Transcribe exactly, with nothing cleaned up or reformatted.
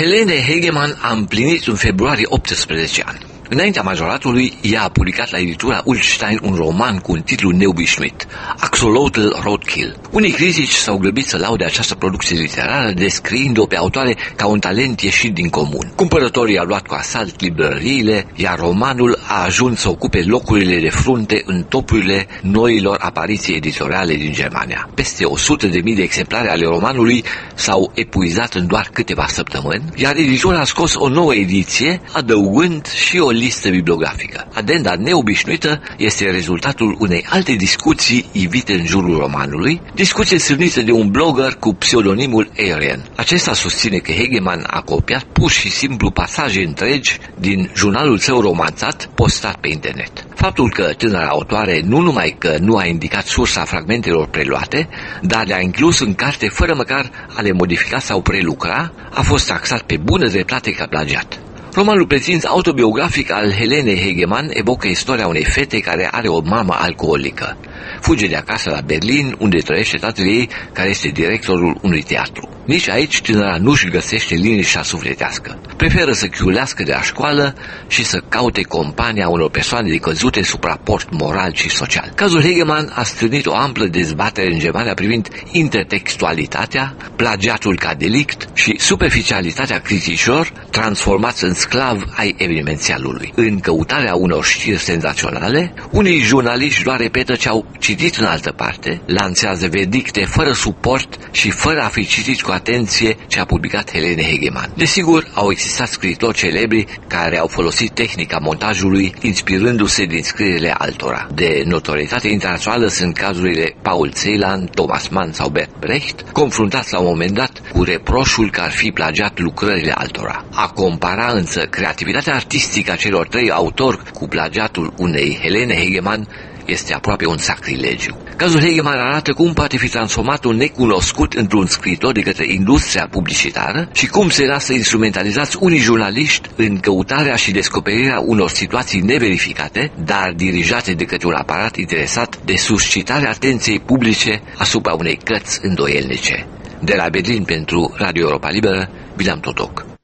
Helene Hegeman a împlinit în februarie optsprezece ani. Înaintea majoratului, ea a publicat la editura Ullstein un roman cu un titlu neobișnuit, Axolotl Roadkill. Unii critici s-au grăbit să laude această producție literară, descriind-o pe autoare ca un talent ieșit din comun. Cumpărătorii au luat cu asalt librăriile, iar romanul a ajuns să ocupe locurile de frunte în topurile noilor apariții editoriale din Germania. Peste o sută de mii de exemplare ale romanului s-au epuizat în doar câteva săptămâni, iar editura a scos o nouă ediție, adăugând și o listă bibliografică. Adenda neobișnuită este rezultatul unei alte discuții ivite în jurul romanului, discuție sârnită de un blogger cu pseudonimul Arian. Acesta susține că Hegeman a copiat pur și simplu pasaje întregi din jurnalul său romanțat postat pe internet. Faptul că tânăra autoare nu numai că nu a indicat sursa fragmentelor preluate, dar le-a inclus în carte fără măcar a le modifica sau prelucra, a fost taxat pe bună dreptate ca plagiat. Romanul prețins autobiografic al Helene Hegeman evocă istoria unei fete care are o mamă alcoolică. Fuge de acasă la Berlin, unde trăiește tatăl ei, care este directorul unui teatru. Nici aici tânăra nu-și găsește liniștea sufletească. Preferă să chiulească de la școală și să caute compania unor persoane decăzute sub raport moral și social. Cazul Hegeman a strânit o amplă dezbatere în Germania privind intertextualitatea, plagiatul ca delict și superficialitatea criticilor transformați în sclav ai evenimențialului. În căutarea unor știri senzaționale, unii jurnaliști doar repetă ce au citit în altă parte, lansează verdicte fără suport și fără a fi citit cu atenție ce a publicat Helene Hegeman. Desigur, au existat scriitori celebri care au folosit tehnica montajului inspirându-se din scrierile altora. De notorietate internațională sunt cazurile Paul Celan, Thomas Mann sau Bert Brecht, confruntați la un moment dat cu reproșul că ar fi plagiat lucrările altora. A compara însă creativitatea artistică a celor trei autori cu plagiatul unei Helene Hegeman este aproape un sacrilegiu. Cazul Hegeman arată cum poate fi transformat un necunoscut într-un scriitor de către industria publicitară și cum se lasă instrumentalizați unii jurnaliști în căutarea și descoperirea unor situații neverificate, dar dirijate de către un aparat interesat de suscitarea atenției publice asupra unei cărți îndoielnice. De la Berlin pentru Radio Europa Liberă, William Totoc.